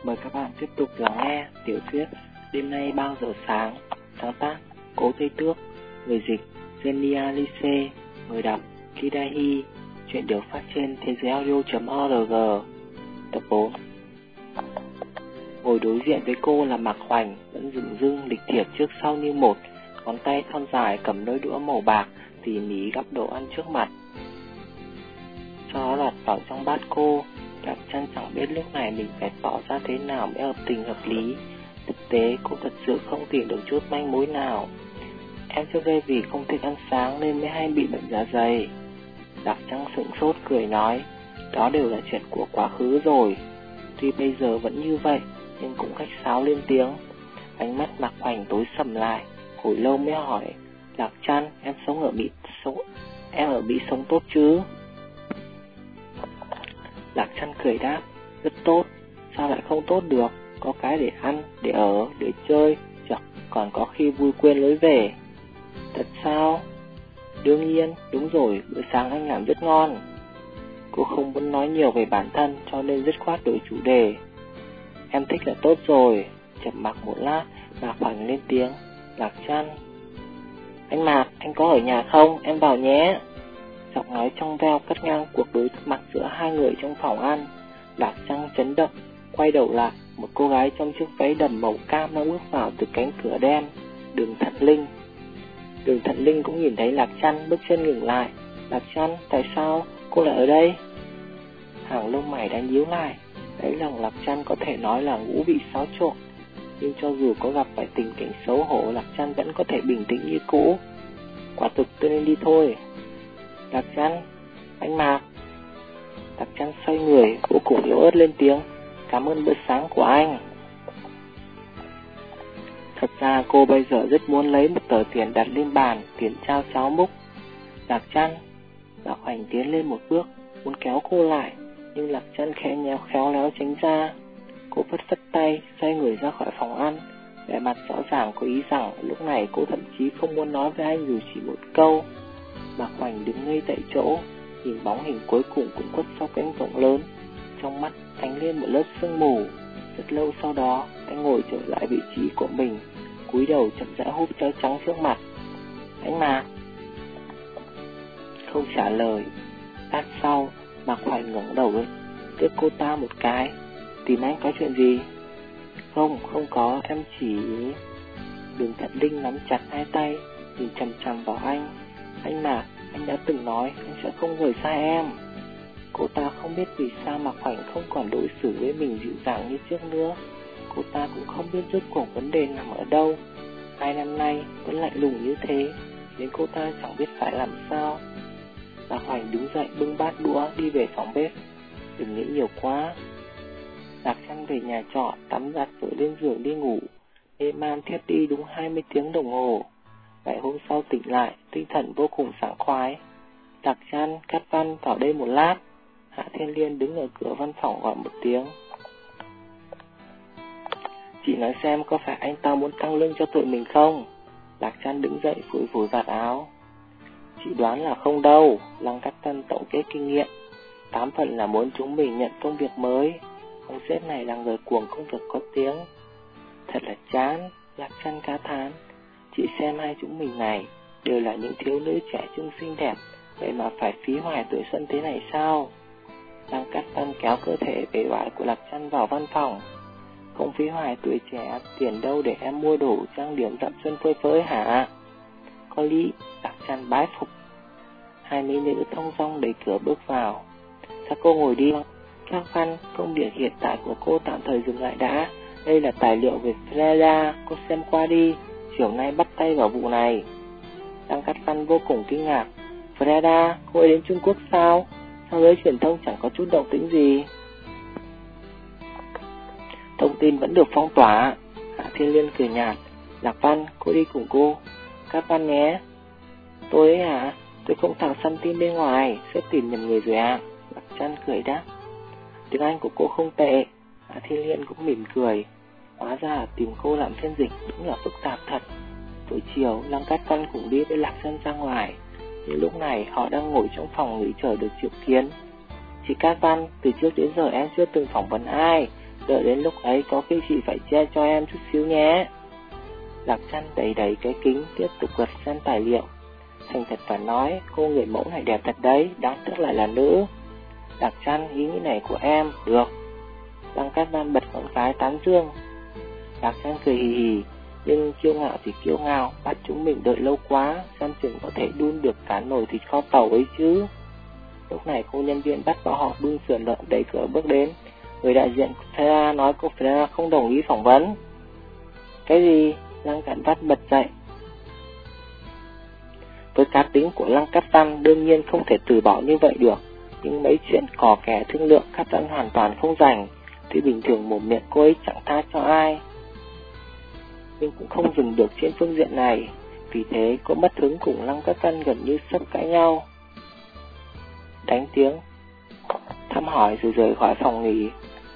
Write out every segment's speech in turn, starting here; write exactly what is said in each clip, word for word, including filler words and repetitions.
Mời các bạn tiếp tục lắng nghe tiểu thuyết Đêm nay bao giờ sáng, sáng tác Cố Tây Tước, người dịch Jenny Alice, người đọc Kidahi. Chuyện được phát trên thế giới audio chấm org. Tập bốn. Ngồi đối diện với cô là Mạc Hoành, vẫn dửng dưng lịch thiệp trước sau như một, ngón tay thon dài cầm đôi đũa màu bạc tỉ mỉ gắp đồ ăn trước mặt, cho nó lọt vào trong bát cô. Lạc Trăn chẳng biết lúc này mình phải tỏ ra thế nào mới hợp tình hợp lý. Thực tế cô thật sự không tìm được chút manh mối nào. Em trước đây vì không thích ăn sáng nên mới hay bị bệnh dạ dày. Lạc Trăn sững sốt cười nói, đó đều là chuyện của quá khứ rồi. Tuy bây giờ vẫn như vậy nhưng cũng khách sáo lên tiếng. Ánh mắt Mạc Hoành tối sầm lại, hồi lâu mới hỏi, Lạc Trăn, em sống ở Mỹ sống em ở Mỹ sống tốt chứ? Lạc Trăn cười đáp, rất tốt, sao lại không tốt được, có cái để ăn, để ở, để chơi, chắc còn có khi vui quên lối về. Thật sao? Đương nhiên, đúng rồi, bữa sáng anh làm rất ngon. Cô không muốn nói nhiều về bản thân cho nên dứt khoát đổi chủ đề. Em thích là tốt rồi. Chậm mặc một lát, Mạc Hoành lên tiếng, Lạc Trăn. Anh Mạc, anh có ở nhà không? Em vào nhé. Giọng nói trong veo cắt ngang cuộc đối mặt giữa hai người trong phòng ăn. Lạc Trăn chấn động, quay đầu lại, một cô gái trong chiếc váy đầm màu cam đang bước vào từ cánh cửa đen. Đường Thận Linh. Đường Thận Linh cũng nhìn thấy Lạc Trăn, bước chân ngừng lại. Lạc Trăn, tại sao cô lại ở đây? Hàng lông mày đang nhíu lại. Đáy lòng Lạc Trăn có thể nói là ngũ bị xáo trộn, nhưng cho dù có gặp phải tình cảnh xấu hổ, Lạc Trăn vẫn có thể bình tĩnh như cũ. Quả thực tôi nên đi thôi. Lạc Trăn, anh Mạc. Lạc Trăn xoay người, vô cùng yếu ớt lên tiếng, cảm ơn bữa sáng của anh. Thật ra cô bây giờ rất muốn lấy một tờ tiền đặt lên bàn, tiền trao cháo múc. Lạc Trăn. Mạc Hoành tiến lên một bước, muốn kéo cô lại, nhưng Lạc Trăn khẽ nhéo khéo léo tránh ra. Cô phất phất tay, xoay người ra khỏi phòng ăn, vẻ mặt rõ ràng có ý rằng lúc này cô thậm chí không muốn nói với anh dù chỉ một câu. Mạc Hoành đứng ngây tại chỗ, nhìn bóng hình cuối cùng cũng khuất sau cánh cổng lớn. Trong mắt ánh lên một lớp sương mù. Rất lâu sau đó, anh ngồi trở lại vị trí của mình, cúi đầu chậm rãi húp cháo trắng trước mặt. Anh Mạc. Không trả lời. Lát sau, Mạc Hoành ngẩng đầu lên, liếc cô ta một cái. Tìm anh có chuyện gì? Không, không có, em chỉ... Đường Thận Linh nắm chặt hai tay, nhìn chằm chằm vào anh. Anh Mạc, anh đã từng nói anh sẽ không rời xa em. Cô ta không biết vì sao Mạc Hoành không còn đối xử với mình dịu dàng như trước nữa. Cô ta cũng không biết rốt cuộc vấn đề nằm ở đâu. Hai năm nay vẫn lạnh lùng như thế, nên cô ta chẳng biết phải làm sao. Mạc Hoành đứng dậy bưng bát đũa đi về phòng bếp. Đừng nghĩ nhiều quá. Lạc Trăn về nhà trọ, tắm giặt rồi lên giường đi ngủ. Mê man thiếp đi đúng hai mươi tiếng đồng hồ. Ngày hôm sau tỉnh lại, tinh thần vô cùng sảng khoái. Lạc Trăn, Cát Văn vào đây một lát. Hạ Thiên Liên đứng ở cửa văn phòng gọi một tiếng. Chị nói xem có phải anh ta muốn tăng lương cho tụi mình không? Lạc Trăn đứng dậy phủi phủi vạt áo. Chị đoán là không đâu. Lăng Cát Văn tổng kết kinh nghiệm, tám phần là muốn chúng mình nhận công việc mới. Ông sếp này là người cuồng công việc có tiếng. Thật là chán. Lạc Trăn cá thán. Chị xem hai chúng mình này đều là những thiếu nữ trẻ trung xinh đẹp, vậy mà phải phí hoài tuổi xuân thế này sao? Lăng Cát Văn kéo cơ thể bề bại của Lạc Trăn vào văn phòng. Không phí hoài tuổi trẻ, tiền đâu để em mua đồ trang điểm dặm xuân phơi phới hả? Có lý. Lạc Trăn bái phục. Hai mỹ nữ thong dong đẩy cửa bước vào. Sao cô ngồi đi? Các Văn, công việc hiện tại của cô tạm thời dừng lại đã. Đây là tài liệu về Freda, cô xem qua đi. Chiều nay bắt tay vào vụ này. Lăng Cát Văn vô cùng kinh ngạc. Freda, cô ấy đến Trung Quốc sao? Sao giới truyền thông chẳng có chút động tĩnh gì? Thông tin vẫn được phong tỏa. Hạ Thiên Liên cười nhạt. Lạc Văn, cô đi cùng cô. Cát Văn nhé. Tôi ấy hả? Tôi không thằng săn tin bên ngoài. Sếp tìm nhầm người rồi à? Lạc Trăn cười đáp. Tiếng Anh của cô không tệ. Hạ Thiên Liên cũng mỉm cười. Hóa ra tìm cô làm phiên dịch đúng là phức tạp thật. Buổi chiều, Lăng Cát Văn cùng đi với Lạc Trăn ra ngoài. Nhưng lúc này họ đang ngồi trong phòng nghỉ chờ được triệu kiến. Chị Cát Văn, từ trước đến giờ em chưa từng phỏng vấn ai. Đợi đến lúc ấy có khi chị phải che cho em chút xíu nhé. Lạc Trăn đẩy đẩy cái kính, tiếp tục gật xem tài liệu. Thành thật phải nói, cô người mẫu này đẹp thật đấy, đáng tiếc lại là nữ. Lạc Trăn, ý nghĩ này của em, được. Lăng Cát Văn bật con gái tán dương. Lạc Trăn cười hì hì, nhưng kiêu ngạo thì kiêu ngạo, bắt chúng mình đợi lâu quá, xem chừng có thể đun được cả nồi thịt kho tàu ấy chứ. Lúc này cô nhân viên bắt bảo họ bưng sườn lợn đẩy cửa bước đến. Người đại diện Ferra nói cô Ferra không đồng ý phỏng vấn. Cái gì? Lăng Cát Văn bật dậy. Với cá tính của Lăng Cát Văn đương nhiên không thể từ bỏ như vậy được, nhưng mấy chuyện cò kè thương lượng Cát Văn hoàn toàn không rành. Tuy bình thường mồm miệng cô ấy chẳng tha cho ai, nhưng cũng không dừng được trên phương diện này. Vì thế cô mất hứng cùng Lăng Cát Văn gần như sắp cãi nhau. Đánh tiếng thăm hỏi rồi rời khỏi phòng nghỉ.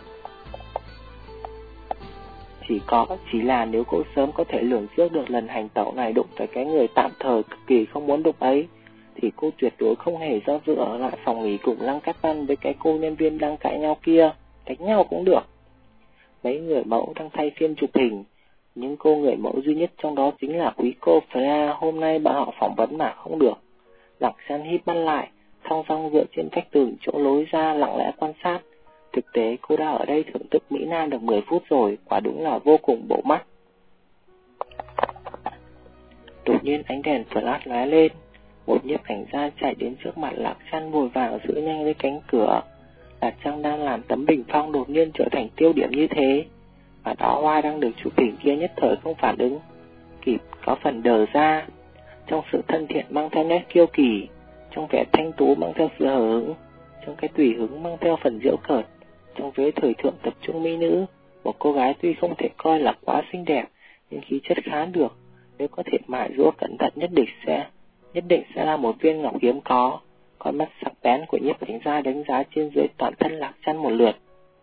Chỉ có chỉ là nếu cô sớm có thể lường trước được lần hành tẩu này đụng phải cái người tạm thời cực kỳ không muốn đụng ấy, thì cô tuyệt đối không hề do dự ở lại phòng nghỉ cùng Lăng Cát Văn với cái cô nhân viên đang cãi nhau kia. Đánh nhau cũng được. Mấy người mẫu đang thay phiên chụp hình, nhưng cô người mẫu duy nhất trong đó chính là quý cô Freya. Hôm nay bà họ phỏng vấn mà không được. Lạc Trăn híp mắt lại, thong dong dựa trên vách tường chỗ lối ra lặng lẽ quan sát. Thực tế cô đã ở đây thưởng thức Mỹ Nam được mười phút rồi, quả đúng là vô cùng bổ mắt. Đột nhiên ánh đèn flash lóe lên, một nhiếp ảnh gia chạy đến trước mặt Lạc Trăn vội vàng giữ nhanh lấy cánh cửa. Lạc Trăn đang làm tấm bình phong đột nhiên trở thành tiêu điểm như thế, và đó hoa đang được chụp hình kia nhất thời không phản ứng kịp, có phần đờ ra. Trong sự thân thiện mang theo nét kiêu kỳ, trong vẻ thanh tú mang theo sự hờ hững, trong cái tùy hứng mang theo phần giễu cợt, trong vế thời thượng tập trung mỹ nữ, một cô gái tuy không thể coi là quá xinh đẹp, nhưng khí chất khá được. Nếu có thể mài giũa cẩn thận nhất định sẽ nhất định sẽ là một viên ngọc hiếm có. Con mắt sắc bén của nhiếp ảnh gia đánh giá trên dưới toàn thân Lạc Trăn một lượt.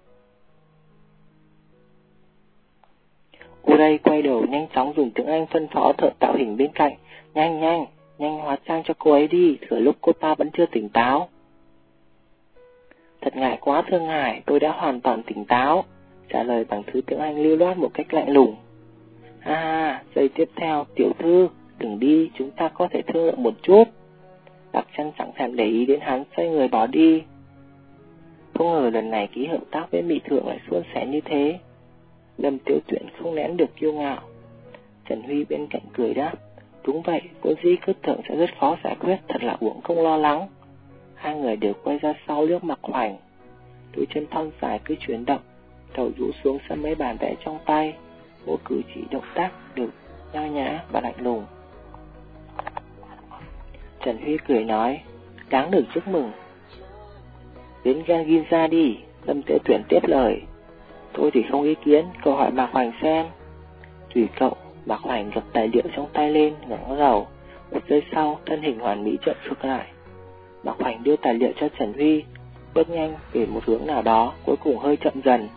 Cô đây quay đầu nhanh chóng dùng tiếng Anh phân phó thợ tạo hình bên cạnh. Nhanh nhanh, nhanh hóa trang cho cô ấy đi, thừa lúc cô ta vẫn chưa tỉnh táo. Thật ngại quá thưa ngài, tôi đã hoàn toàn tỉnh táo, trả lời bằng thứ tiếng Anh lưu loát một cách lạnh lùng. Ha ha, giây tiếp theo, tiểu thư, đừng đi, chúng ta có thể thương lượng một chút. Lạc Trăn chẳng thèm để ý đến hắn, xoay người bỏ đi. Không ngờ lần này ký hợp tác với Mỹ Thượng lại suôn sẻ như thế. Lâm Tiểu Tuyển không nén được kiêu ngạo. Trần Huy bên cạnh cười đáp, đúng vậy, vốn dĩ cướp thượng sẽ rất khó giải quyết, thật là uổng không lo lắng. Hai người đều quay ra sau liếc Mạc Hoành. Đôi chân thon dài cứ chuyển động, đầu rũ xuống xem mấy bàn vẽ trong tay, mỗi cử chỉ động tác đều nho nhã và lạnh lùng. Trần Huy cười nói, đáng được chúc mừng. Đến Ginza đi, Lâm Tiểu Tuyển tiếp lời. Tôi thì không ý kiến, cậu hỏi Mạc Hoành xem. Tùy cậu. Mạc Hoành gập tài liệu trong tay lên, ngẩng đầu. Một giây sau, thân hình hoàn mỹ chợt ngược lại. Mạc Hoành đưa tài liệu cho Trần Huy, bước nhanh về một hướng nào đó, cuối cùng hơi chậm dần.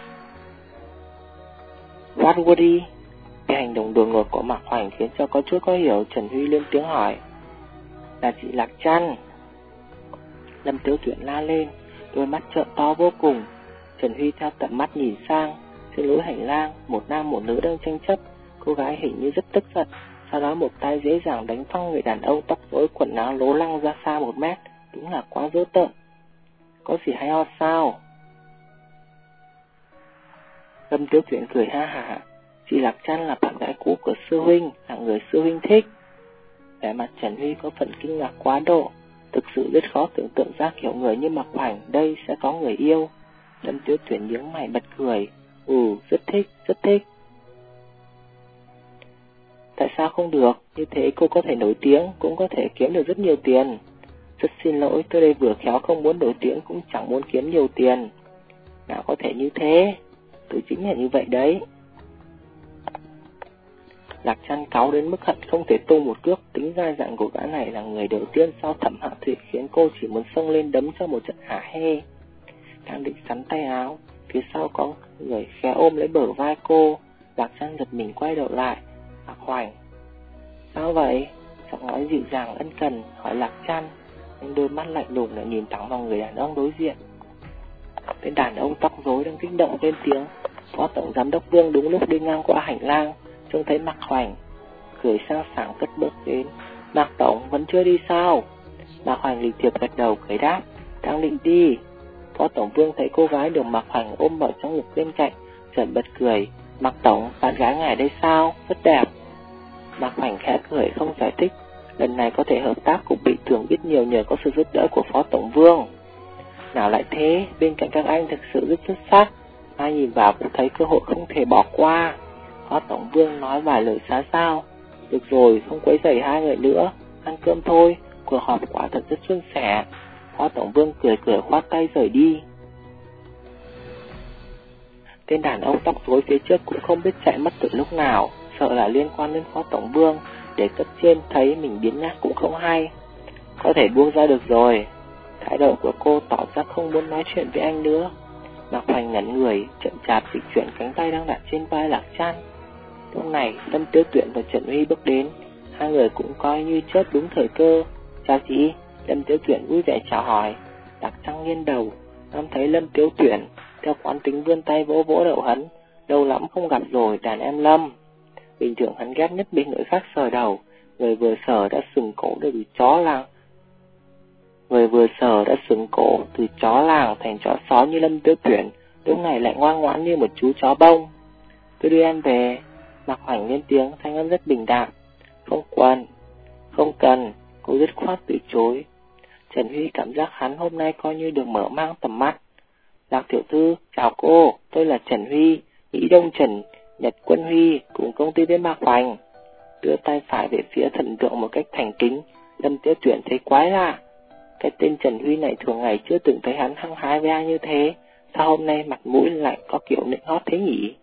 What would he? Cái hành động đột ngột của Mạc Hoành khiến cho có chút có hiểu. Trần Huy lên tiếng hỏi, là chị Lạc Trăn. Lâm Tiểu Tuyển la lên, đôi mắt trợn to vô cùng. Trần Huy theo tận mắt nhìn sang, trên lối hành lang, một nam một nữ đang tranh chấp. Cô gái hình như rất tức giận, sau đó một tay dễ dàng đánh phăng người đàn ông tóc rối quần áo lố lăng ra xa một mét. Đúng là quá dữ tợn. Có gì hay ho sao? Lâm Tiểu Tuyển cười ha hả. Chị Lạc Trăn là bạn gái cũ của sư huynh, là người sư huynh thích. Vẻ mặt Trần Huy có phần kinh ngạc quá độ. Thực sự rất khó tưởng tượng ra kiểu người như Mạc Hoành đây sẽ có người yêu. Lâm Tiểu Tuyển nhướng mày bật cười. Ừ, rất thích, rất thích. Tại sao không được? Như thế cô có thể nổi tiếng, cũng có thể kiếm được rất nhiều tiền. Rất xin lỗi, tôi đây vừa khéo không muốn nổi tiếng, cũng chẳng muốn kiếm nhiều tiền. Nào có thể như thế? Tôi chính là như vậy đấy. Lạc Trăn cáu đến mức hận không thể tung một cước. Tính ra dạng của gã này là người đầu tiên sau Thẩm Hạo Thụy khiến cô chỉ muốn xông lên đấm cho một trận hả hê. Đang định sắn tay áo, phía sau có người khẽ ôm lấy bờ vai cô. Lạc Trăn giật mình quay đầu lại. Mạc Hoành. Sao vậy? Giọng nói dịu dàng ân cần hỏi Lạc Trăn, nhưng đôi mắt lạnh lùng lại nhìn thẳng vào người đàn ông đối diện. Tên đàn ông tóc rối đang kích động lên tiếng. Phó tổng giám đốc Vương đúng lúc đi ngang qua hành lang, trông thấy Mạc Hoành, cười sang sảng cất bước đến. Mạc tổng vẫn chưa đi sao? Mạc Hoành lịch thiệp gật đầu cười đáp, đang định đi. Phó tổng Vương thấy cô gái được Mạc Hoành ôm ở trong ngực bên cạnh, chợt bật cười. Mạc tổng, bạn gái ngài đây sao? Rất đẹp. Mạc Hoành khẽ cười không giải thích. Lần này có thể hợp tác cũng bị thường biết nhiều nhờ có sự giúp đỡ của Phó tổng Vương. Nào lại thế, bên cạnh các anh thực sự rất xuất sắc, ai nhìn vào cũng thấy cơ hội không thể bỏ qua. Phó tổng Vương nói vài lời xá sao. Được rồi, không quấy rầy hai người nữa, ăn cơm thôi, cuộc họp quả thật rất suôn sẻ. Phó tổng Vương cười cười khoát tay rời đi. Tên đàn ông tóc rối phía trước cũng không biết chạy mất từ lúc nào, sợ là liên quan đến Phó tổng Vương, để cấp trên thấy mình biến nhát cũng không hay. Có thể buông ra được rồi. Thái độ của cô tỏ ra không muốn nói chuyện với anh nữa. Mạc Hoành ngẩn người, chậm chạp dịch chuyển cánh tay đang đặt trên vai Lạc Trăn. Lúc này, Lâm Tiêu Tuyển và Trần Huy bước đến, hai người cũng coi như chớp đúng thời cơ. Chào chị. Lâm Tiêu Tuyển vui vẻ chào hỏi. Lạc Trăn nghiêng đầu, năm thấy Lâm Tiêu Tuyển, theo quán tính vươn tay vỗ vỗ đầu hắn. Lâu lắm không gặp rồi, đàn em Lâm. Bình thường hắn ghét nhất bị người khác sờ đầu, người vừa sờ đã sừng cổ từ chó làng. Người vừa sờ đã sừng cổ từ chó làng thành chó sói như Lâm Tiêu Tuyển, lúc này lại ngoan ngoãn như một chú chó bông. Tôi đưa em về. Mạc Hoành lên tiếng, thanh âm rất bình đạm. Không cần, không cần, cô dứt khoát từ chối. Trần Huy cảm giác hắn hôm nay coi như được mở mang tầm mắt. Lạc tiểu thư, chào cô, tôi là Trần Huy, Mỹ Đông Trần, Nhật Quân Huy, cùng công ty với Mạc Hoành. Đưa tay phải về phía thần tượng một cách thành kính. Lâm Tiêu Tuyển thấy quái lạ. Cái tên Trần Huy này thường ngày chưa từng thấy hắn hăng hái với ai như thế, sao hôm nay mặt mũi lại có kiểu nịnh hót thế nhỉ?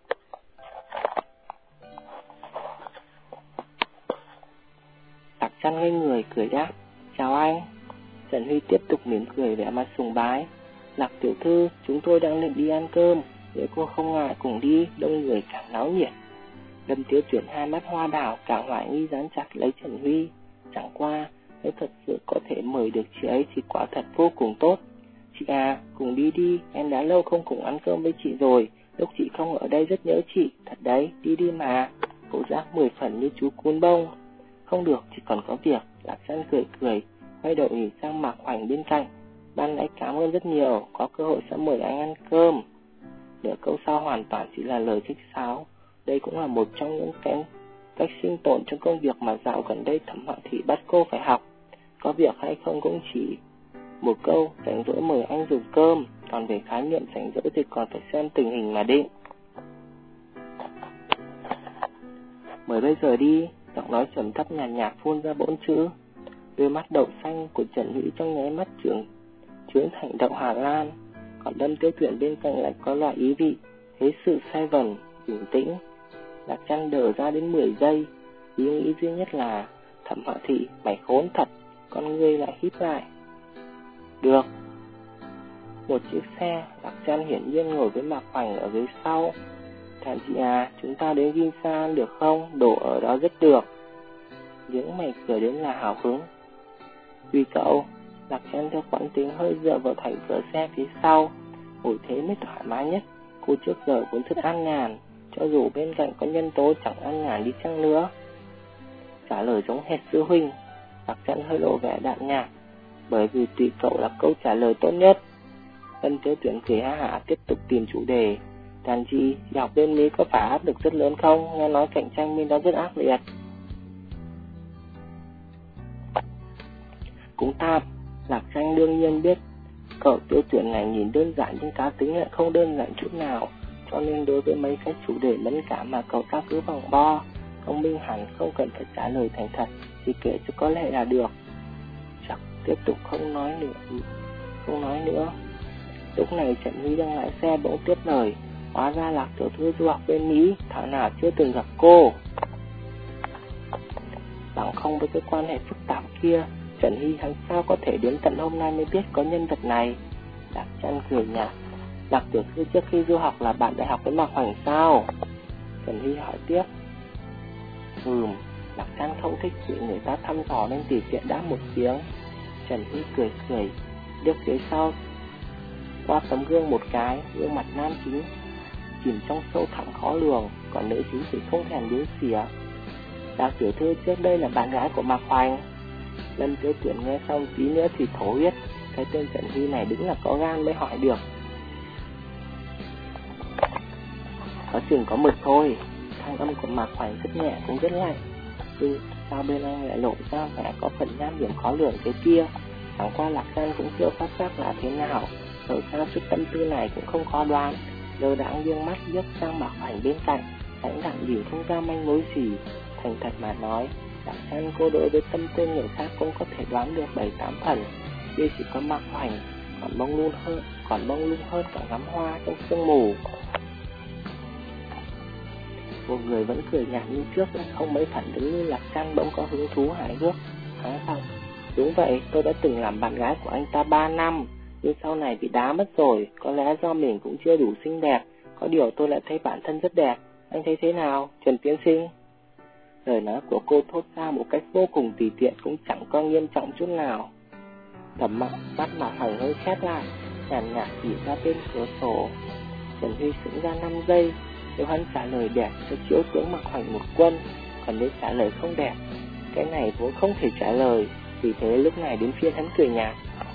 Lạc Trăn ngây người cười đáp, chào anh. Trần Huy tiếp tục mỉm cười vẻ mặt sùng bái. Lạc tiểu thư, chúng tôi đang định đi ăn cơm, nếu cô không ngại cùng đi, đông người càng náo nhiệt. Lâm Tiêu Tuyển hai mắt hoa đảo, càng hoài nghi dán chặt lấy Trần Huy. Chẳng qua, nếu thật sự có thể mời được chị ấy thì quả thật vô cùng tốt. Chị à, cùng đi đi, em đã lâu không cùng ăn cơm với chị rồi, lúc chị không ở đây rất nhớ chị, thật đấy, đi đi mà. Bộ giác mười phần như chú cún bông. Không được, chỉ còn có việc. Lạc Trăn cười cười, quay đầu nhìn sang Mạc Hoành bên cạnh. Ban nãy cảm ơn rất nhiều, có cơ hội sẽ mời anh ăn cơm. Nửa câu sau hoàn toàn chỉ là lời khách sáo. Đây cũng là một trong những cái cách sinh tồn trong công việc mà dạo gần đây Thẩm Hạo Thị bắt cô phải học. Có việc hay không cũng chỉ một câu, rảnh rỗi mời anh dùng cơm, còn về khái niệm rảnh rỗi thì còn phải xem tình hình mà định. Mời bây giờ đi. Giọng nói trầm thấp nhàn nhạt phun ra bốn chữ. Đôi mắt đậu xanh của Trần Huy trong nháy mắt trưởng trướng thành đậu Hà Lan. Còn Lâm Tiêu Tuyển bên cạnh lại có loại ý vị thế sự sai vần, bình tĩnh. Lạc Trăn đờ ra đến mười giây. Ý nghĩ duy nhất là Thẩm Hạo Thị, mày khốn thật. Con ngươi lại híp lại. Được. Một chiếc xe, Lạc Trăn hiển nhiên ngồi với Mạc Hoành ở ghế sau. Thản chị à, chúng ta đến Vinsan được không? Đồ ở đó rất được. Những mày cười đến là hào hứng. Vì cậu, Lạc Trăn theo quán tính hơi dựa vào thành cửa xe phía sau. Ngồi thế mới thoải mái nhất. Cô trước giờ vốn thích ăn nhàn, cho dù bên cạnh có nhân tố chẳng ăn nhàn đi chăng nữa. Trả lời giống hệt sư huynh. Lạc Trăn hơi lộ vẻ đạm nhạt, bởi vì tùy cậu là câu trả lời tốt nhất. Lâm Tiêu Tuyển cười ha hả tiếp tục tìm chủ đề. Đàn chị, chị học bên Mỹ có phải áp lực rất lớn không? Nghe nói cạnh tranh bên đó rất ác liệt. Cũng tạm, Lạc Trăn đương nhiên biết cậu Tiêu Tuyển này nhìn đơn giản nhưng cá tính lại không đơn giản chút nào, cho nên đối với mấy cái chủ đề mẫn cảm mà cậu ta cứ vòng bo, công minh hẳn không cần phải trả lời thành thật, chỉ kể cho có lẽ là được. Chắc tiếp tục không nói nữa, không nói nữa. Lúc này Trần Huy đang lái xe bỗng tiếp lời. Hóa ra Lạc tiểu thư du học bên Mỹ, thảo nào chưa từng gặp cô. Bằng không với cái quan hệ phức tạp kia, Trần Huy hắn sao có thể đến tận hôm nay mới biết có nhân vật này. Lạc Trăn cười nhạt. Lạc tiểu thư trước khi du học là bạn đại học với Mạc Hoành sao? Trần Huy hỏi tiếp. Ừm, Lạc Trăn không thích bị người ta thăm dò nên tùy tiện đáp một tiếng. Trần Huy cười cười, được phía sau qua tấm gương một cái, gương mặt nam chính chìm trong sâu thẳm khó lường, còn nữ chính thì không thèm đếm xỉa. Đại tiểu thư trước đây là bạn gái của Mạc Hoành. Lâm Tiêu Tuyển nghe xong tí nữa thì thổ huyết, cái tên Trần Huy này đúng là có gan mới hỏi được. Có chừng có mực thôi. Thanh âm của Mạc Hoành rất nhẹ cũng rất lạnh. Nhưng sao bên anh lại lộ ra vẻ có phần nham hiểm khó lường thế kia? Chẳng qua Lạc San cũng chưa phát giác là thế nào. Ở sao chút tâm tư này cũng không khó đoán. Lơ đãng nghiêng mắt liếc sang Mạc Hoành bên cạnh, lãnh đạm nhìn không ra manh mối gì. Thành thật mà nói, Lạc San cô đối với tâm tư người khác cũng có thể đoán được bảy tám phần. Duy chỉ có Mạc Hoành còn bông lung hơn, còn bông lung hơn cả ngắm hoa trong sương mù. Một người vẫn cười nhạt như trước, không mấy phản ứng như Lạc San bỗng có hứng thú hài hước. Háng xong, đúng vậy, tôi đã từng làm bạn gái của anh ta ba năm, nhưng sau này bị đá mất rồi. Có lẽ do mình cũng chưa đủ xinh đẹp, có điều tôi lại thấy bản thân rất đẹp. Anh thấy thế nào, Trần Tiên Sinh? Lời nói của cô thốt ra một cách vô cùng tùy tiện, cũng chẳng có nghiêm trọng chút nào. Tầm mắt mắt Mạc Hoành hơi khép lại, nhàn nhạt chỉ ra bên cửa sổ. Trần Huy sững ra năm giây. Nếu hắn trả lời đẹp sẽ chiếu tướng Mạc Hoành một quân, còn nếu trả lời không đẹp, cái này vốn không thể trả lời. Vì thế lúc này đến phiên hắn cười nhạt.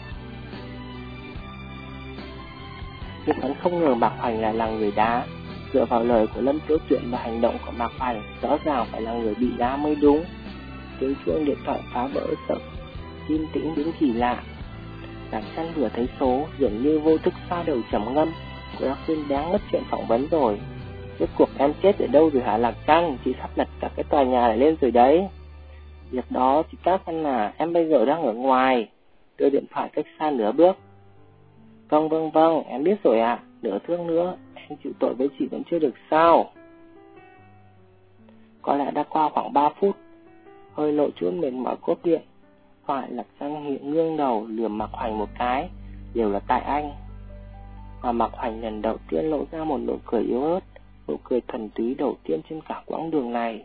Nhưng hắn không ngờ Mạc Hoành lại là người đá. Dựa vào lời của Lâm Tiếu Tuyển và hành động của Mạc Hoành, rõ ràng phải là người bị đá mới đúng. Tiếng chuông điện thoại phá vỡ sự yên tĩnh đến kỳ lạ. Lạc San vừa thấy số, dường như vô thức xoa đầu trầm ngâm. Cô đã quên đáng mất chuyện phỏng vấn rồi. Rốt cuộc em chết ở đâu rồi hả Lạc San? Chị sắp lật cả cái tòa nhà này lên rồi đấy. Việc đó chị các anh à, em bây giờ đang ở ngoài. Đưa điện thoại cách xa nửa bước. Vâng vâng vâng, em biết rồi ạ. À. Nửa thước nữa, em chịu tội với chị vẫn chưa được sao? Có lẽ đã qua khoảng ba phút. Hơi lộ chút mệt mỏi cốt điện. Thoại Lạc San hiện ngương đầu lườm Mạc Hoành một cái. Đều là tại anh. Mà Mạc Hoành lần đầu tiên lộ ra một nụ cười yếu ớt, nụ cười thuần túy đầu tiên trên cả quãng đường này.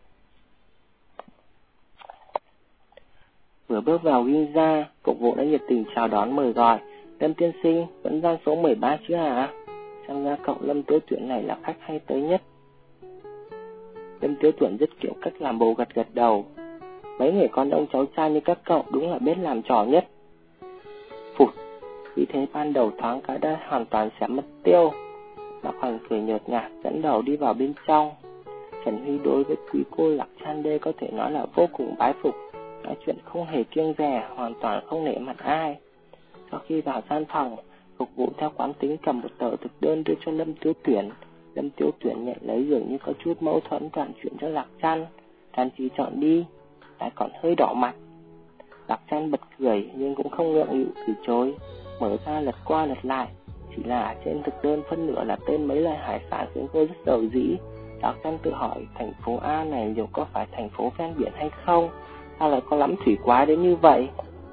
Vừa bước vào Ginza, phục vụ đã nhiệt tình chào đón mời gọi. Lâm tiên sinh, vẫn gian số mười ba chứ hả? Xem ra cậu Lâm Tiếu Tuyển này là khách hay tới nhất. Lâm Tiếu Tuyển rất kiểu cách làm bầu gật gật đầu. Mấy người con ông cháu trai như các cậu đúng là biết làm trò nhất. Phụt, vì thế ban đầu thoáng cái đã hoàn toàn sẽ mất tiêu. Mạc Hoành cười nhợt nhạt dẫn đầu đi vào bên trong. Trần Huy đối với quý cô Lạc San Đê có thể nói là vô cùng bái phục, nói chuyện không hề kiêng dè, hoàn toàn không nể mặt ai. Sau khi vào gian phòng, phục vụ theo quán tính cầm một tờ thực đơn đưa cho Lâm Tiếu Tuyển. Lâm Tiếu Tuyển nhận lấy dường như có chút mâu thuẫn đoạn chuyện cho Lạc San. Đàn chỉ chọn đi, lại còn hơi đỏ mặt. Lạc San bật cười nhưng cũng không ngượng nghịu từ chối, mở ra lật qua lật lại. Chỉ là trên thực đơn phân nửa là tên mấy loại hải sản khiến cô rất giàu dĩ. Lạc San tự hỏi thành phố A này liệu có phải thành phố ven biển hay không? Sao lại có lắm thủy quái đến như vậy?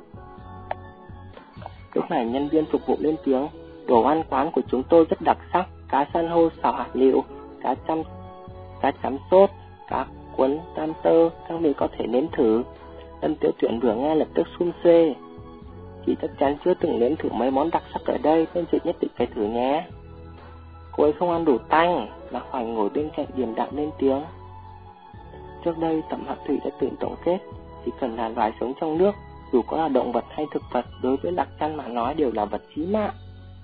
Lúc này nhân viên phục vụ lên tiếng. Đồ ăn quán của chúng tôi rất đặc sắc. Cá san hô xào hạt lựu, cá chăm, cá chấm sốt, cá cuốn tam tơ, các vị có thể nếm thử. Lâm Tiếu Tuyển vừa nghe lập tức xun xê. Chị chắc chắn chưa từng nếm thử mấy món đặc sắc ở đây nên chị nhất định phải thử nhé. Cô ấy không ăn đủ tanh. Lạc Hoành ngồi bên cạnh điềm đạm lên tiếng. Trước đây Thẩm Hạc Thủy đã từng tổng kết, chỉ cần là loài sống trong nước, dù có là động vật hay thực vật, đối với Lạc San mà nói đều là vật chí mạng.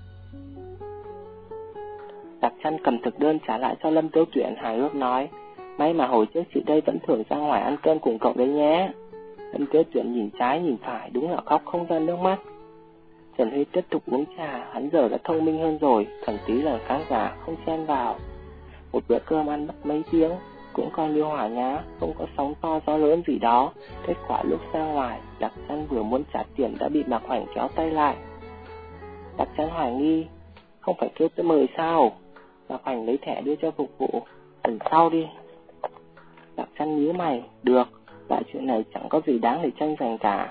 Lạc San cầm thực đơn trả lại cho Lâm Tiếu Tuyển, hài hước nói. May mà hồi trước chị đây vẫn thường ra ngoài ăn cơm cùng cậu đấy nhé. Lâm Tiếu Tuyển nhìn trái nhìn phải, đúng là khóc không ra nước mắt. Trần Huy tiếp tục uống trà, hắn giờ đã thông minh hơn rồi, thuần tí là khán giả không chen vào. Một bữa cơm ăn mất mấy tiếng, cũng coi như hỏa nhá, không có sóng to gió lớn gì đó. Kết quả lúc ra ngoài, Lạc San vừa muốn trả tiền đã bị Mạc Hoành kéo tay lại. Lạc San hoài nghi, không phải kêu tới mời sao? Mạc Hoành lấy thẻ đưa cho phục vụ, lần sau đi. Lạc San nhíu mày, được, loại chuyện này chẳng có gì đáng để tranh giành cả.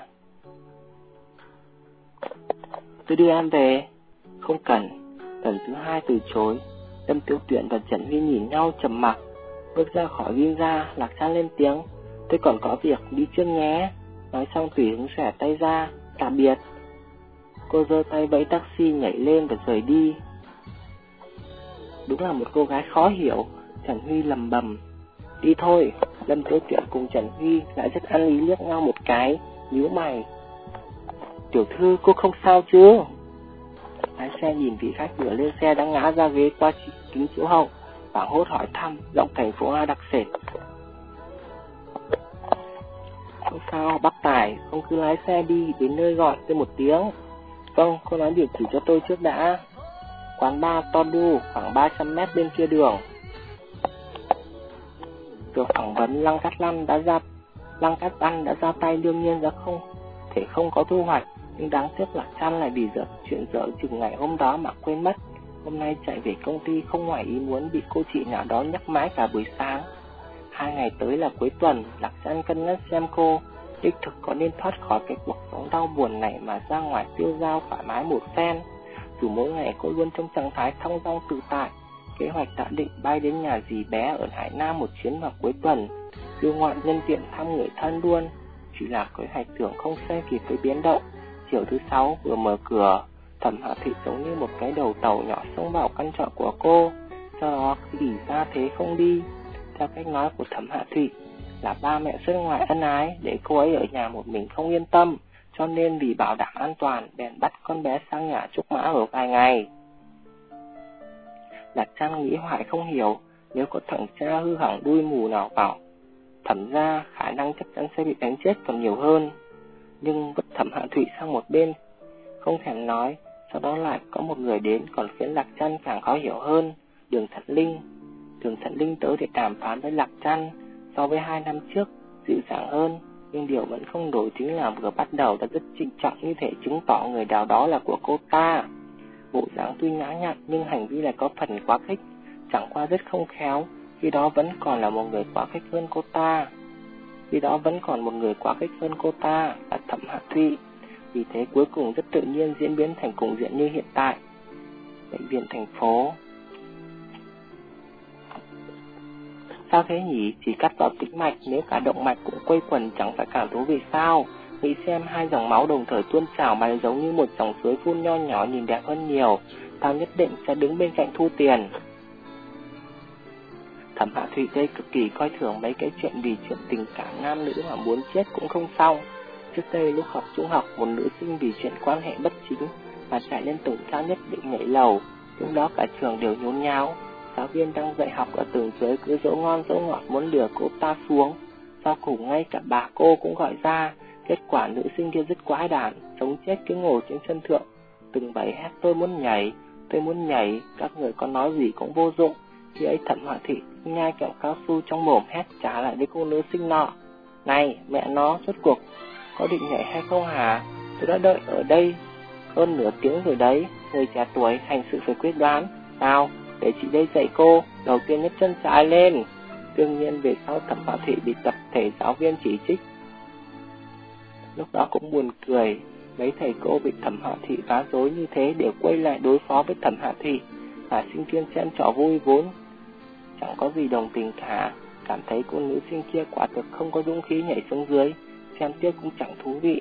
Tôi đưa em về. Không cần. Lần thứ hai từ chối. Lâm Tiếu Tuyển và Trần Huy nhìn nhau trầm mặc. Bước ra khỏi Ginza, Lạc San lên tiếng. Tôi còn có việc, đi trước nhé. Nói xong tùy hứng xẻ tay ra. Tạm biệt. Cô giơ tay vẫy taxi nhảy lên và rời đi. Đúng là một cô gái khó hiểu, Trần Huy lầm bầm. Đi thôi. Lâm Tiêu Tuyển cùng Trần Huy lại rất ăn ý liếc nhau một cái, nhíu mày. Tiểu thư, cô không sao chứ? Lái xe nhìn vị khách vừa lên xe đã ngã ra ghế qua kính chiếu hậu, hoảng hốt hỏi thăm, giọng thành phố A đặc sệt. Không sao, bác Tài, không cứ lái xe đi, đến nơi gọi tôi một tiếng. Vâng, cô nói địa chỉ cho tôi trước đã. Quán bar Todu, khoảng ba trăm mét bên kia đường. Được phỏng vấn, Lăng Cát Lăn đã ra Lăng Cát Lăn đã ra tay, đương nhiên ra không thể không có thu hoạch, nhưng đáng tiếc là Chan lại bị dở chuyện dở chừng ngày hôm đó mà quên mất. Hôm nay chạy về công ty không ngoài ý muốn bị cô chị nào đó nhắc mãi cả buổi sáng. Hai ngày tới là cuối tuần, Lạc Chan cân nhắc xem cô đích thực có nên thoát khỏi cái cuộc sống đau buồn này mà ra ngoài tiêu dao thoải mái một phen. Dù mỗi ngày cô luôn trong trạng thái thong dong tự tại, kế hoạch đã định bay đến nhà dì bé ở Hải Nam một chuyến vào cuối tuần, du ngoạn nhân tiện thăm người thân luôn. Chỉ là kế hoạch tưởng không xoay kịp với biến động. Chiều thứ sáu vừa mở cửa, Thẩm Hạ Thị giống như một cái đầu tàu nhỏ xông vào căn trọ của cô, sau đó cứ ỉ ra thế không đi. Theo cách nói của Thẩm Hạ Thị là ba mẹ xuất ngoại ân ái, để cô ấy ở nhà một mình không yên tâm, cho nên vì bảo đảm an toàn bèn bắt con bé sang nhà Trúc Mã ở vài ngày. Lạc Chan nghĩ hoài không hiểu, nếu có thằng cha hư hỏng đuôi mù nào vào Thẩm ra, khả năng chắc chắn sẽ bị đánh chết còn nhiều hơn. Nhưng vứt Thẩm Hạ Thụy sang một bên, không thèm nói. Sau đó lại có một người đến còn khiến Lạc Chan càng khó hiểu hơn, Đường Thận Linh. Đường Thận Linh tới để đàm phán với Lạc Chan. So với hai năm trước, dịu dàng hơn, nhưng điều vẫn không đổi chính là vừa bắt đầu đã rất trịnh trọng, như thể chứng tỏ người đào đó là của cô ta. Bộ dáng tuy nhã nhặn nhưng hành vi lại có phần quá khích, chẳng qua rất không khéo. Khi đó vẫn còn là một người quá khích hơn cô ta. Khi đó vẫn còn một người quá khích hơn cô ta là Thẩm Hạ Thụy. Vì thế cuối cùng rất tự nhiên diễn biến thành cục diện như hiện tại. Bệnh viện thành phố. Sao thế nhỉ? Chỉ cắt vào tĩnh mạch, nếu cả động mạch cũng quây quần chẳng phải càng thú vị sao? Nghĩ xem, hai dòng máu đồng thời tuôn trào mà giống như một dòng suối phun nho nhỏ nhìn đẹp hơn nhiều. Tao nhất định sẽ đứng bên cạnh thu tiền. Thẩm Hạ Thụy đây cực kỳ coi thường mấy cái chuyện vì chuyện tình cảm nam nữ mà muốn chết cũng không xong. Trước đây lúc học trung học, một nữ sinh vì chuyện quan hệ bất chính mà chạy lên tầng cao nhất định nhảy lầu. Lúc đó cả trường đều nhốn nháo. Giáo viên đang dạy học ở tầng dưới cứ dỗ ngon dỗ ngọt muốn lừa cô ta xuống. Sau cùng ngay cả bà cô cũng gọi ra. Kết quả nữ sinh kia dứt quái đản, sống chết cứ ngồi trên sân thượng, từng bày hét tôi muốn nhảy, tôi muốn nhảy. Các người có nói gì cũng vô dụng. Khi ấy Thẩm Hạ Thị nhai kẹo cao su trong mồm hét trả lại với cô nữ sinh nọ. Này, mẹ nó, rốt cuộc có định nhảy hay không hả? Tôi đã đợi ở đây hơn nửa tiếng rồi đấy. Người trẻ tuổi hành sự phải quyết đoán. Nào, để chị đây dạy cô. Đầu tiên nhấc chân trái lên. Đương nhiên về sau Thẩm Hạ Thị bị tập thể giáo viên chỉ trích. Lúc đó cũng buồn cười. Mấy thầy cô bị Thẩm Hạ Thị phá rối như thế đều quay lại đối phó với Thẩm Hạ Thị. Mà sinh viên xem trò vui vốn chẳng có gì đồng tình cả, cảm thấy cô nữ sinh kia quả thực không có dũng khí nhảy xuống dưới, xem tiếp cũng chẳng thú vị.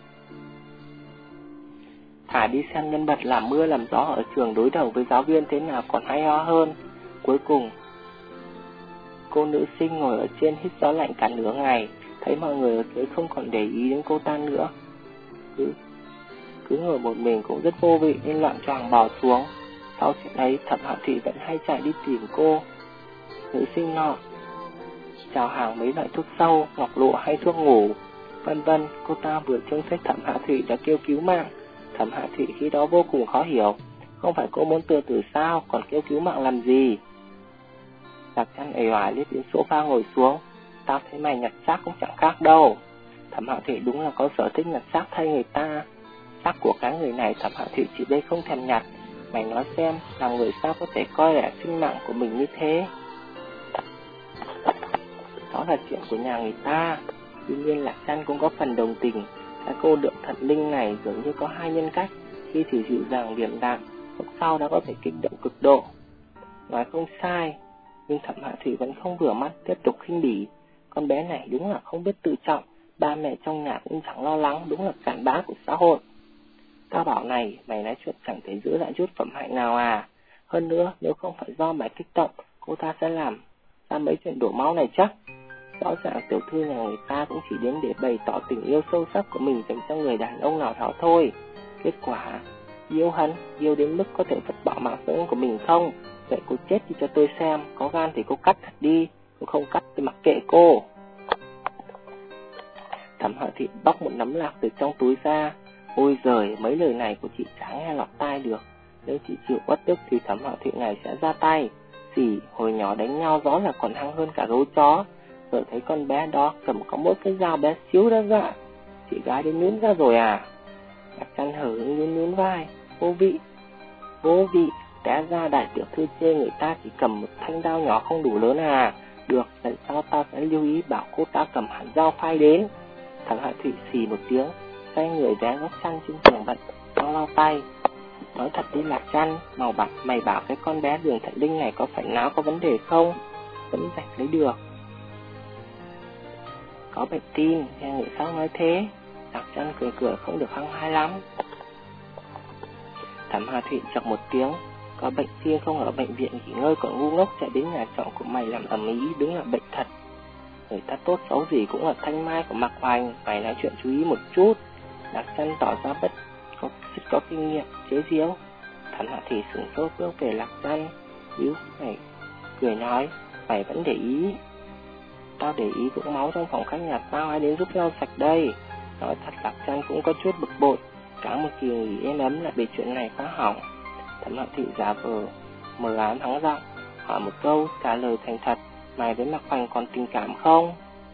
Thả đi xem nhân vật làm mưa làm gió ở trường đối đầu với giáo viên thế nào còn hay ho hơn. Cuối cùng cô nữ sinh ngồi ở trên hít gió lạnh cả nửa ngày, thấy mọi người ở dưới không còn để ý đến cô ta nữa, cứ, cứ ngồi một mình cũng rất vô vị nên loạn choạng bò xuống. Sau chuyện ấy Thẩm Hạ Thị vẫn hay chạy đi tìm cô nữ sinh nọ, chào hàng mấy loại thuốc sâu, ngọc lụa hay thuốc ngủ, vân vân. Cô ta vừa trông thấy Thẩm Hạ Thụy đã kêu cứu mạng. Thẩm Hạ Thụy khi đó vô cùng khó hiểu, không phải cô muốn tự tử sao, còn kêu cứu mạng làm gì? Lạc Chan ề oải liếc đến sofa ngồi xuống. Tao thấy mày nhặt xác cũng chẳng khác đâu. Thẩm Hạ Thụy đúng là có sở thích nhặt xác thay người ta. Xác của cái người này Thẩm Hạ Thụy chỉ đây không thèm nhặt. Mày nói xem, làm người sao có thể coi rẻ sinh mạng của mình như thế? Đó là chuyện của nhà người ta. Tuy nhiên Lạc Chan cũng có phần đồng tình. Cái cô Đường Thận Linh này dường như có hai nhân cách, khi thì dịu dàng điềm đạm, lúc sau đã có thể kích động cực độ. Nói không sai, nhưng Thẩm Hạ Thụy vẫn không vừa mắt, tiếp tục khinh bỉ. Con bé này đúng là không biết tự trọng, ba mẹ trong nhà cũng chẳng lo lắng, đúng là cặn bã của xã hội. Tao bảo này, mày nói chuyện chẳng thể giữ lại chút phẩm hạnh nào à? Hơn nữa, nếu không phải do mày kích động, cô ta sẽ làm ra mấy chuyện đổ máu này chắc. Rõ ràng tiểu thư nhà người ta cũng chỉ đến để bày tỏ tình yêu sâu sắc của mình dành cho người đàn ông nào đó thôi. Kết quả, yêu hắn, yêu đến mức có thể vứt bỏ mạng sống của mình không? Vậy cô chết đi cho tôi xem, có gan thì cô cắt thật đi, cô không cắt thì mặc kệ cô. Thẩm Hạo Thị bóc một nắm lạc từ trong túi ra. Ôi giời, mấy lời này của chị chẳng nghe lọt tai được. Nếu chị chịu bất tức thì Thẩm Hạo Thị này sẽ ra tay. Dì, hồi nhỏ đánh nhau rõ là còn hăng hơn cả gấu chó. Giờ thấy con bé đó cầm có mỗi cái dao bé xíu đó dạ. Chị gái đến nhún ra rồi à? Lạc Trăn hở hững nhún nhún vai. Vô vị, vô vị, té ra đại tiểu thư chê người ta chỉ cầm một thanh dao nhỏ không đủ lớn à? Được, lần sau tao sẽ lưu ý bảo cô ta cầm hẳn dao phai đến. Thẩm Hạo Thị xì một tiếng, xoay người ghé góc chăn trên giường bệnh, lau lau tay. Nói thật đi Lạc Trăn, màu bạc mày bảo cái con bé Đường Thận Linh này có phải não có vấn đề không? Vẫn rạch lấy được. Có bệnh tim, nghe người sao nói thế? Lạc Trăn cười cười không được hăng hái lắm. Thẩm Hạo Thị chọc một tiếng, có bệnh tim không ở bệnh viện nghỉ ngơi còn ngu ngốc chạy đến nhà trọ của mày làm ầm ĩ, đúng là bệnh thật. Người ta tốt xấu gì cũng là thanh mai của Mạc Hoành, mày nói chuyện chú ý một chút. Lạc Trăn tỏ ra bất có rất có kinh nghiệm, chế giễu. Thẩm Hạo Thị sửng sốt bước về Lạc Trăn, nhíu mày cười nói, mày vẫn để ý. Tao để ý vũng máu trong phòng khách nhà tao, ai đến giúp lau sạch đây. Nói thật Lạc Trăn cũng có chút bực bội, cả một kỳ nghỉ êm ấm lại bị chuyện này phá hỏng. Thẩm Hạo Thị giả vờ mờ ám hắng giọng, hỏi một câu trả lời thành thật, mày với Mạc Hoành còn tình cảm không?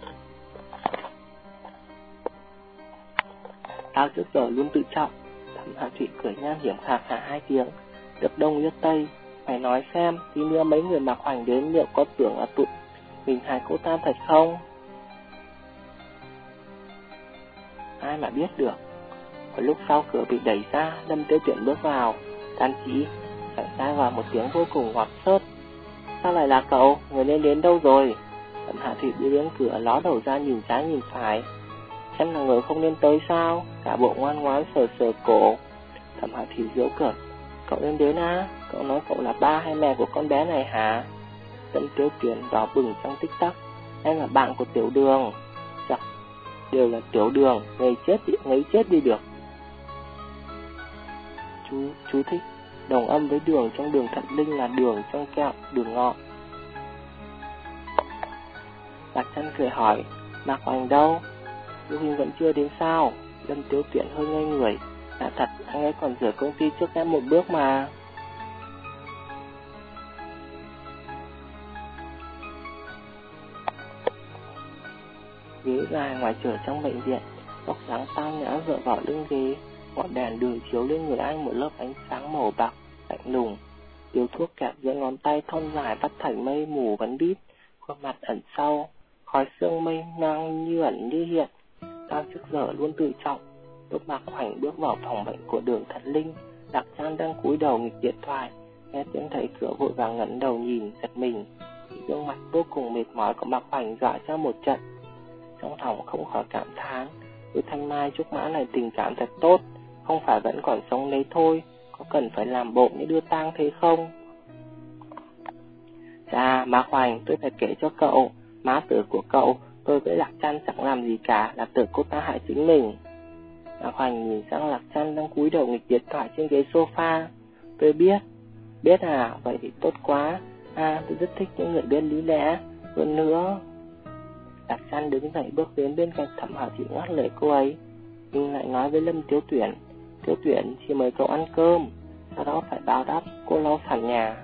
Tao trước giờ luôn tự trọng. Thẩm Hạo Thị cười nham hiểm khà khà hai tiếng, được đông nhất tây. Mày nói xem, tí nữa mấy người Mạc Hoành đến liệu có tưởng là tụi mình hại cô ta thật không? Ai mà biết được. Một lúc sau cửa bị đẩy ra, Lâm Tiêu Tuyển bước vào. Đan Chỉ phải ra vào một tiếng vô cùng ngọt xớt. Sao lại là cậu? Người nên đến đâu rồi? Thẩm Hạo Thị đi đến cửa ló đầu ra nhìn trái nhìn phải. Xem là người không nên tới sao? Cả bộ ngoan ngoãn sờ sờ cổ. Thẩm Hạo Thị giễu cợt. Cậu nên đến á? Cậu nói cậu là ba hay mẹ của con bé này hả? Lâm Tiêu Tuyển đỏ bừng trong tích tắc. Em là bạn của Tiểu Đường. Chắc đều là Tiểu Đường, ngây chết đi, ngấy chết đi được. Chú, chú thích. Đồng âm với đường trong Đường Thận Linh là đường trong kẹo, đường ngọ. Lạc Trăn cười hỏi, Mạc Hoành đâu? Lưu Huynh vẫn chưa đến sao? Lâm Tiêu Tuyển hơi ngây người. Là thật, anh ấy còn rời công ty trước em một bước mà. Ghế dài ngoài trời trong bệnh viện, góc dáng tao nhã dựa vào lưng ghế, ngọn đèn đường chiếu lên người anh một lớp ánh sáng màu bạc lạnh lùng. Điếu thuốc kẹp giữa ngón tay thon dài bắt thành mây mù vấn đít, khuôn mặt ẩn sau, khói sương mây ngang như ẩn như hiện. Tao trước giờ luôn tự trọng. Lúc Mạc Hoành bước vào phòng bệnh của Đường Thận Linh, Lạc Trăn đang cúi đầu nghịch điện thoại, nghe tiếng thầy cửa vội vàng ngẩng đầu nhìn, giật mình. Gương mặt vô cùng mệt mỏi của Mạc Hoành dọa cho một trận. Trong lòng không khỏi cảm thán, với Thanh Mai Trúc Mã này tình cảm thật tốt, không phải vẫn còn sống lấy thôi, có cần phải làm bộ như đưa tang thế không? Chà, Mạc Hoành, tôi phải kể cho cậu, má tử của cậu, tôi với Lạc Trăn chẳng làm gì cả, là tưởng cô ta hại chính mình. Mạc Hoành nhìn sang Lạc Trăn đang cúi đầu nghịch điện thoại trên ghế sofa. Tôi biết. Biết à, vậy thì tốt quá. À, tôi rất thích những người biết lý lẽ. Hơn nữa... Lạc Trăn đứng dậy bước đến bên cạnh Thẩm Hạo Thị ngắt lời cô ấy, nhưng lại nói với Lâm Tiêu Tuyển, Tiêu Tuyển chỉ mời cậu ăn cơm, sau đó phải báo đáp cô lau sàn nhà.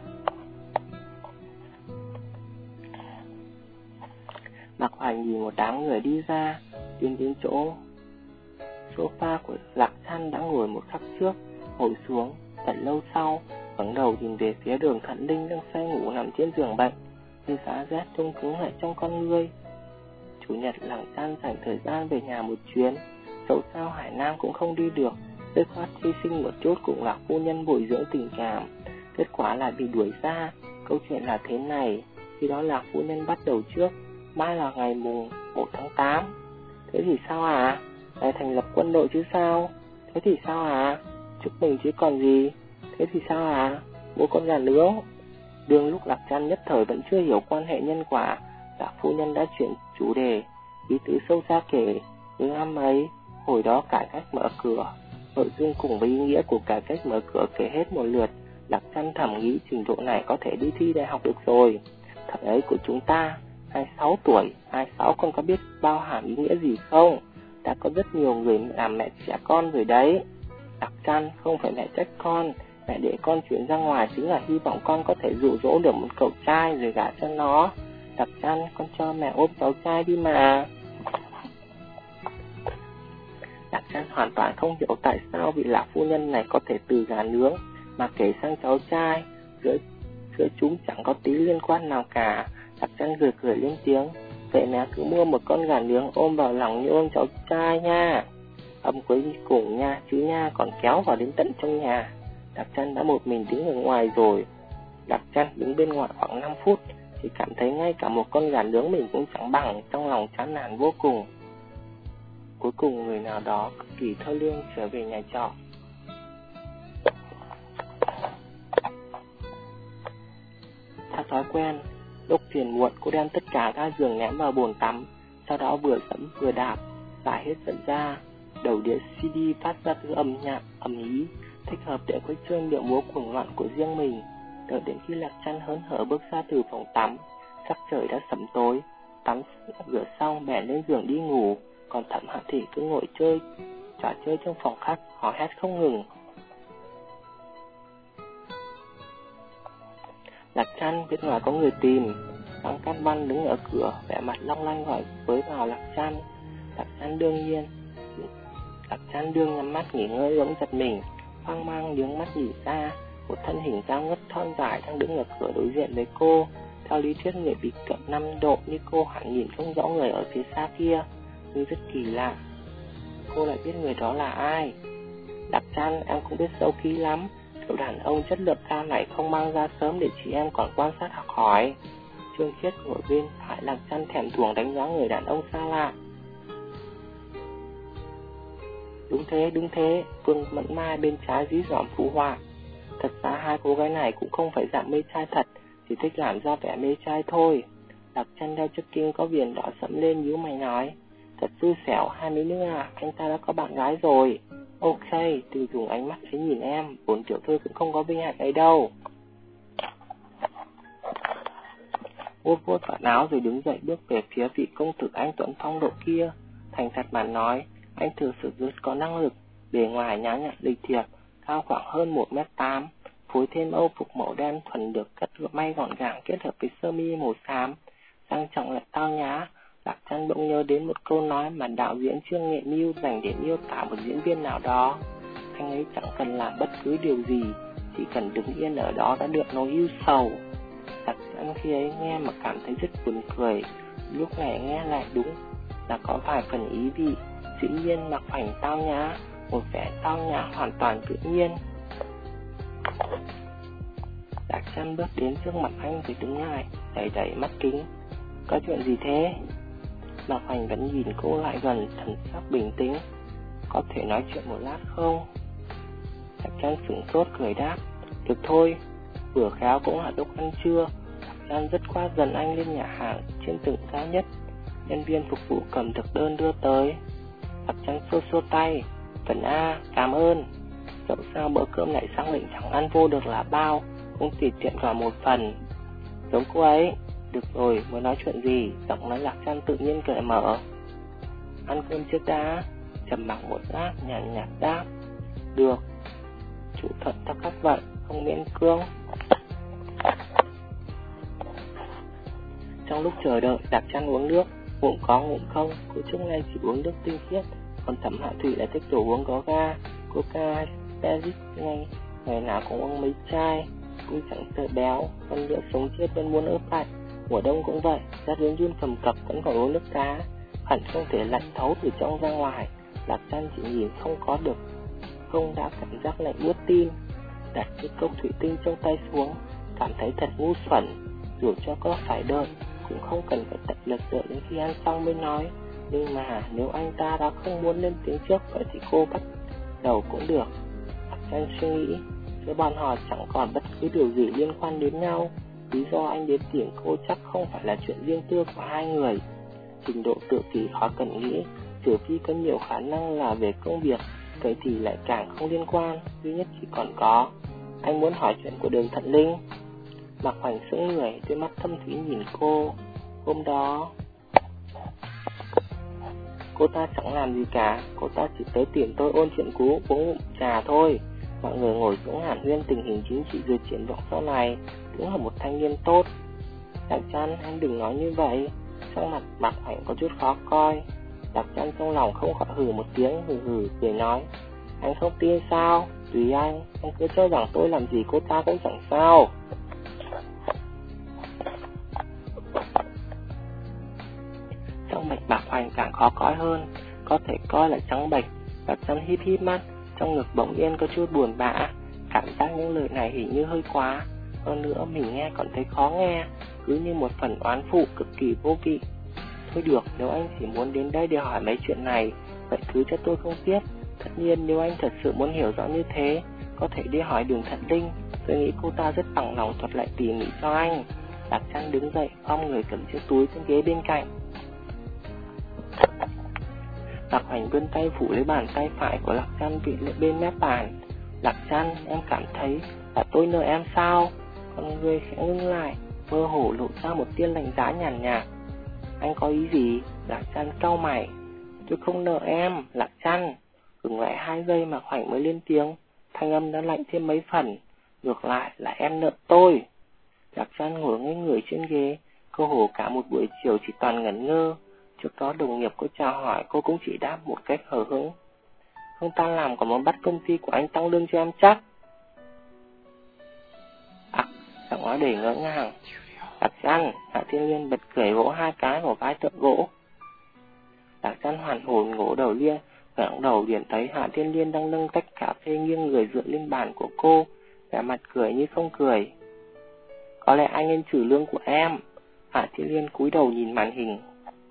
Mạc Hoành nhìn một đám người đi ra, tiến đến chỗ sofa của Lạc Trăn đã ngồi một khắc trước, ngồi xuống, thật lâu sau, ngẩng đầu nhìn về phía Đường Thận Linh đang say ngủ nằm trên giường bệnh, như giá rét trung cứng lại trong con ngươi. Chủ nhật Lạc Trăn dành thời gian về nhà một chuyến, dẫu sao Hải Nam cũng không đi được, dứt khoát hy sinh một chút cùng Lạc phu nhân bồi dưỡng tình cảm. Kết quả lại bị đuổi ra. Câu chuyện là thế này, khi đó Lạc phu nhân bắt đầu trước, mai là ngày mùng một tháng tám. Thế thì sao à? Lại thành lập quân đội chứ sao? Thế thì sao à? chúc mừng chứ còn gì. Thế thì sao à? Bố con gà nướng. Đương lúc Lạc Trăn nhất thời vẫn chưa hiểu quan hệ nhân quả, Lạc phu nhân đã chuyển chủ đề, ý tứ sâu xa kể. Nhưng năm ấy, hồi đó cải cách mở cửa, nội dung cùng với ý nghĩa của cải cách mở cửa kể hết một lượt. Lạc Trăn thầm nghĩ trình độ này có thể đi thi đại học được rồi. Thời ấy của chúng ta, hai mươi sáu tuổi, hai mươi sáu con có biết bao hàm ý nghĩa gì không? Đã có rất nhiều người làm mẹ trẻ con rồi đấy. Lạc Trăn, không phải mẹ trách con, mẹ để con chuyển ra ngoài chính là hy vọng con có thể dụ dỗ được một cậu trai rồi gả cho nó. Lạc Trăn, con cho mẹ ôm cháu trai đi mà. Lạc Trăn hoàn toàn không hiểu tại sao vị lão phu nhân này có thể từ gà nướng mà kể sang cháu trai, giữa, giữa chúng chẳng có tí liên quan nào cả. Lạc Trăn cười cười lên tiếng, vậy mẹ cứ mua một con gà nướng ôm vào lòng như ôm cháu trai nha. Âm cuối cùng nha, chứ nha còn kéo vào đến tận trong nhà. Lạc Trăn đã một mình đứng ở ngoài rồi. Lạc Trăn đứng bên ngoài khoảng năm phút thì cảm thấy ngay cả một con gà nướng mình cũng chẳng bằng, trong lòng chán nản vô cùng. Cuối cùng người nào đó cực kỳ thơ lương trở về nhà trọ. Theo thói quen, lúc phiền muộn cô đem tất cả ga giường ném vào bồn tắm, sau đó vừa dẫm vừa đạp, giải hết giận ra. Đầu đĩa xê đê phát ra thứ âm nhạc ầm ĩ, thích hợp để khuếch trương điệu múa cuồng loạn của riêng mình. Đợi đến khi Lạc Trăn hớn hở bước ra từ phòng tắm, sắc trời đã sẫm tối. Tắm rửa xong bèn lên giường đi ngủ, còn Thẩm Hạ Thị cứ ngồi chơi trò chơi trong phòng khách, hò hét không ngừng. Lạc Trăn biết ngoài có người tìm. Lăng Cát Văn đứng ở cửa, vẻ mặt long lanh gọi với vào Lạc Trăn. Lạc Trăn đương nhiên Lạc Trăn đương nhắm mắt nghỉ ngơi bỗng giật mình, hoang mang nhướng mắt nhìn ra, một thân hình cao ngất thon dài đang đứng ở cửa đối diện với cô. Theo lý thuyết người bị cận năm độ như cô hẳn nhìn không rõ người ở phía xa kia, nhưng rất kỳ lạ, cô lại biết người đó là ai. Lạc Trăn, em cũng biết sâu kỹ lắm, kiểu đàn ông chất lượng cao này không mang ra sớm để chị em còn quan sát học hỏi. Trương Khiết ngồi bên phải Lạc Trăn thèm thuồng đánh giá người đàn ông xa lạ. Đúng thế, đúng thế, Phương Mẫn Mai bên trái dí dỏm phụ họa. Thật ra hai cô gái này cũng không phải dạng mê trai thật, chỉ thích làm ra vẻ mê trai thôi. Lạc Trăn đeo chiếc kính có viền đỏ sẫm lên nhíu mày nói, thật xui xẻo hai mấy nữa à, anh ta đã có bạn gái rồi. Ok, đừng dùng ánh mắt ấy nhìn em, bốn tiểu thư cũng không có vinh hạnh ấy đâu. Vuốt vuốt vạt áo rồi đứng dậy bước về phía vị công tử anh tuấn phong độ kia. Thành thật mà nói, anh thực sự rất có năng lực, bề ngoài nhã nhặn lịch thiệp, cao khoảng hơn một mét tám, phối thêm âu phục màu đen thuần được cắt may gọn gàng kết hợp với sơ mi màu xám, sang trọng lại tao nhã. Lạc Trăn bỗng nhớ đến một câu nói mà đạo diễn Trương Nghệ Mưu dành để miêu tả một diễn viên nào đó. Anh ấy chẳng cần làm bất cứ điều gì, chỉ cần đứng yên ở đó đã được nỗi ưu sầu. Lạc Trăn khi ấy nghe mà cảm thấy rất buồn cười, lúc này nghe lại đúng là có vài phần ý vị. Dĩ nhiên mặc hoành tao nhã, một vẻ tao nhã hoàn toàn tự nhiên. Lạc Trăn bước đến trước mặt anh rồi đứng lại, đẩy đẩy mắt kính. Có chuyện gì thế? Mạc Hoành vẫn nhìn cô lại gần, thần sắc bình tĩnh. Có thể nói chuyện một lát không? Lạc Trăn sửng sốt cười đáp, được thôi. Vừa khéo cũng là lúc ăn trưa. Lạc Trăn rất khoát dần anh lên nhà hàng trên tầng cao nhất. Nhân viên phục vụ cầm thực đơn đưa tới. Lạc Trăn xô xô tay, Phần A, cảm ơn. Dẫu sao bữa cơm này sang lệnh chẳng ăn vô được là bao, cũng tùy tiện gọi một phần. Giống cô ấy. Được rồi, mới nói chuyện gì? Giọng nói Lạc Trăn tự nhiên cởi mở. Ăn cơm trước đã. Trầm mặc một lát, nhàn nhạt đáp, được. Chủ thuận theo các vận, không miễn cưỡng. Trong lúc chờ đợi, Lạc Trăn uống nước, ngụm có ngụm không. Cô trước nay chỉ uống nước tinh khiết, còn Thẩm Hạ Thủy lại thích đồ uống có ga, coca hay Spezit ngay, ngày nào cũng uống mấy chai. Cũng chẳng sợ béo, hơn nữa sống chết vẫn muốn ướp lại. Mùa đông cũng vậy, ra đến run cầm cập vẫn còn uống nước cá, hẳn không thể lạnh thấu từ trong ra ngoài. Lạc Trăn chỉ nhìn không có được, không đã cảm giác lạnh buốt tim. Đặt chiếc cốc thủy tinh trong tay xuống, cảm thấy thật ngu xuẩn. Dù cho có phải đợi, cũng không cần phải tận lực đợi đến khi ăn xong mới nói. Nhưng mà nếu anh ta đã không muốn lên tiếng trước, vậy thì cô bắt đầu cũng được. Lạc Trang suy nghĩ, giữa bọn họ chẳng còn bất cứ điều gì liên quan đến nhau. Lý do anh đến tìm cô chắc không phải là chuyện riêng tư của hai người. Trình độ tự kỷ khó cần nghĩ, trừ phi có nhiều khả năng là về công việc, vậy thì lại càng không liên quan. Duy nhất chỉ còn có, anh muốn hỏi chuyện của Đường Thận Linh. Mạc Hoành sững người, đôi mắt thâm thúy nhìn cô. Hôm đó cô ta chẳng làm gì cả, cô ta chỉ tới tìm tôi ôn chuyện cũ, uống ngụm trà thôi. Mọi người ngồi xuống hàn huyên tình hình chính trị rồi triển vọng sau này. Đúng là một thanh niên tốt. Lạc Trăn, em đừng nói như vậy. Trong mặt Mạc Hoành có chút khó coi. Lạc Trăn trong lòng không khỏi hừ một tiếng, hừ hừ cười nói, anh không tin sao? Tùy anh, anh cứ cho rằng tôi làm gì cô ta cũng chẳng sao. Trong mạch Mạc Hoành càng khó coi hơn, có thể coi là trắng bệch. Lạc Trăn híp híp mắt, trong ngực bỗng yên có chút buồn bã. Cảm giác những lời này hình như hơi quá, hơn nữa mình nghe còn thấy khó nghe, cứ như một phần oán phụ cực kỳ vô vị. Thôi được, nếu anh chỉ muốn đến đây để hỏi mấy chuyện này, vậy cứ cho tôi không tiếp. Tất nhiên nếu anh thật sự muốn hiểu rõ như thế, có thể đi hỏi Đường Thận Linh. Tôi nghĩ cô ta rất bằng lòng thuật lại tỉ mỉ cho anh. Lạc Trăn đứng dậy, khom người cầm chiếc túi trên ghế bên cạnh. Mạc Hoành vươn tay phủ lấy bàn tay phải của Lạc Trăn vị lại bên mép bàn. Lạc Trăn, em cảm thấy là tôi nợ em sao? Con người khẽ ngưng lại, mơ hồ lộ ra một tia lạnh giá nhàn nhạt. Anh có ý gì? Lạc Trăn cau mày. Tôi không nợ em, Lạc Trăn. Dừng lại hai giây Mạc Hoành mới lên tiếng, thanh âm đã lạnh thêm mấy phần. Ngược lại là em nợ tôi. Lạc Trăn ngồi ngây người trên ghế, cơ hồ cả một buổi chiều chỉ toàn ngẩn ngơ. Trước đó đồng nghiệp cô chào hỏi, cô cũng chỉ đáp một cách hờ hững. Không tan làm còn muốn bắt công ty của anh tăng lương cho em chắc. À, giọng nói đầy ngỡ ngàng. Lạc Trăn, Hạ Thiên Liên bật cười vỗ hai cái vào vai tượng gỗ. Lạc Trăn hoàn hồn ngổ đầu lia, ngẩng đầu liền thấy Hạ Thiên Liên đang nâng tách cà phê nghiêng người dựa lên bàn của cô, vẻ mặt cười như không cười. Có lẽ anh nên trừ lương của em. Hạ Thiên Liên cúi đầu nhìn màn hình.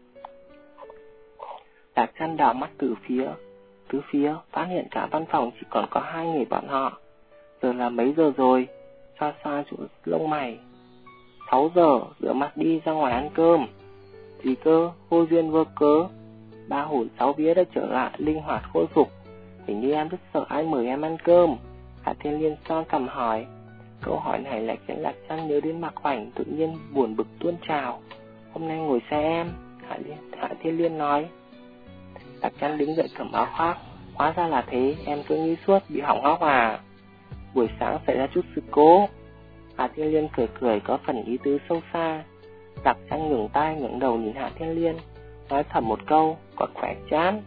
Lạc Trăn đảo mắt từ phía, từ phía, phát hiện cả văn phòng chỉ còn có hai người bọn họ. Giờ là mấy giờ rồi? Xoa xoa chỗ lông mày. Sáu giờ, rửa mặt đi ra ngoài ăn cơm. Gì cơ, vô duyên vô cớ. Ba hồn sáu vía đã trở lại, linh hoạt khôi phục. Hình như em rất sợ ai mời em ăn cơm. Hạ Thiên Liên son cằm hỏi. Câu hỏi này lại khiến Lạc Trăn nhớ đến Mạc Hoành, tự nhiên buồn bực tuôn trào. Hôm nay ngồi xe em, Hạ, Liên, Hạ Thiên Liên nói. Lạc Trăn đứng dậy cầm áo khoác. Hóa ra là thế, em cứ nghĩ suốt bị hỏng hóc à? Buổi sáng xảy ra chút sự cố. Hạ Thiên Liên cười cười có phần ý tứ sâu xa. Lạc Trăn ngừng tay ngẩng đầu nhìn Hạ Thiên Liên, nói thầm một câu, còn khỏe chán.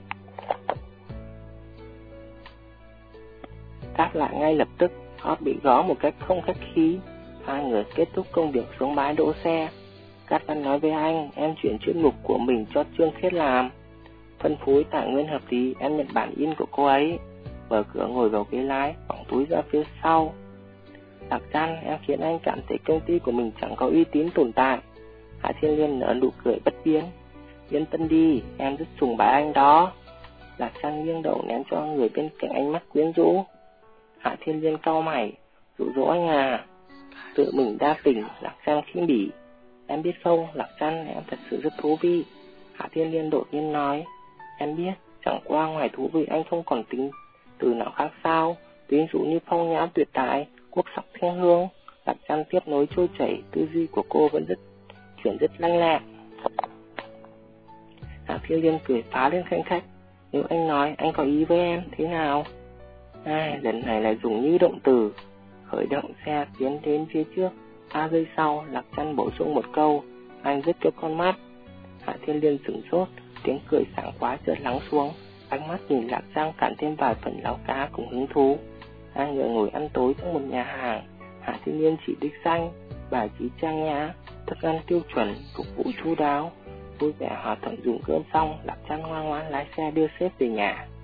Cắt lại ngay lập tức, Hot bị gõ một cách không khách khí. Hai người kết thúc công việc xuống bãi đỗ xe. Cát Văn nói với anh, em chuyển chuyên mục của mình cho Trương Khiết làm. Phân phối tài nguyên hợp lý, em nhận bản in của cô ấy. Mở cửa ngồi vào ghế lái, phóng túi ra phía sau. Lạc Trăn, em khiến anh cảm thấy công ty của mình chẳng có uy tín tồn tại. Hạ Thiên Liên nở nụ cười bất biến. Yên tâm đi, em rất sùng bái anh đó. Lạc Trăn nghiêng đầu ném cho người bên cạnh ánh mắt quyến rũ. Hạ Thiên Liên cau mày, dụ dỗ anh à. Tự mình đa tình, Lạc Trăn khinh bỉ. Em biết không, Lạc Trăn, em thật sự rất thú vị. Hạ Thiên Liên đột nhiên nói. Em biết, chẳng qua ngoài thú vị anh không còn tính từ nào khác sao. Ví dụ như phong nhã tuyệt đại, quốc sắc thiên hương. Lạc Trăn tiếp nối trôi chảy, tư duy của cô vẫn rất chuyển rất lanh lẹ. Hạ Thiên Liên cười phá lên khanh khách. Nếu anh nói anh có ý với em, thế nào? Ai, lần này lại dùng như động từ. Khởi động xe tiến đến phía trước. Ba giây sau, Lạc Trăn bổ sung một câu. Anh rất cho con mắt. Hạ Thiên Liên sửng sốt, tiếng cười sảng khoái chợt lắng xuống. Ánh mắt nhìn Lạc Trăn cản thêm vài phần láo cá cùng hứng thú. Hai người ngồi ăn tối trong một nhà hàng. Hạ Thiên Liên chỉ đích danh, bài trí trang nhã, thức ăn tiêu chuẩn, phục vụ chu đáo. Vui vẻ hòa thuận dùng cơm xong, Lạc Trăn ngoan ngoãn lái xe đưa sếp về nhà.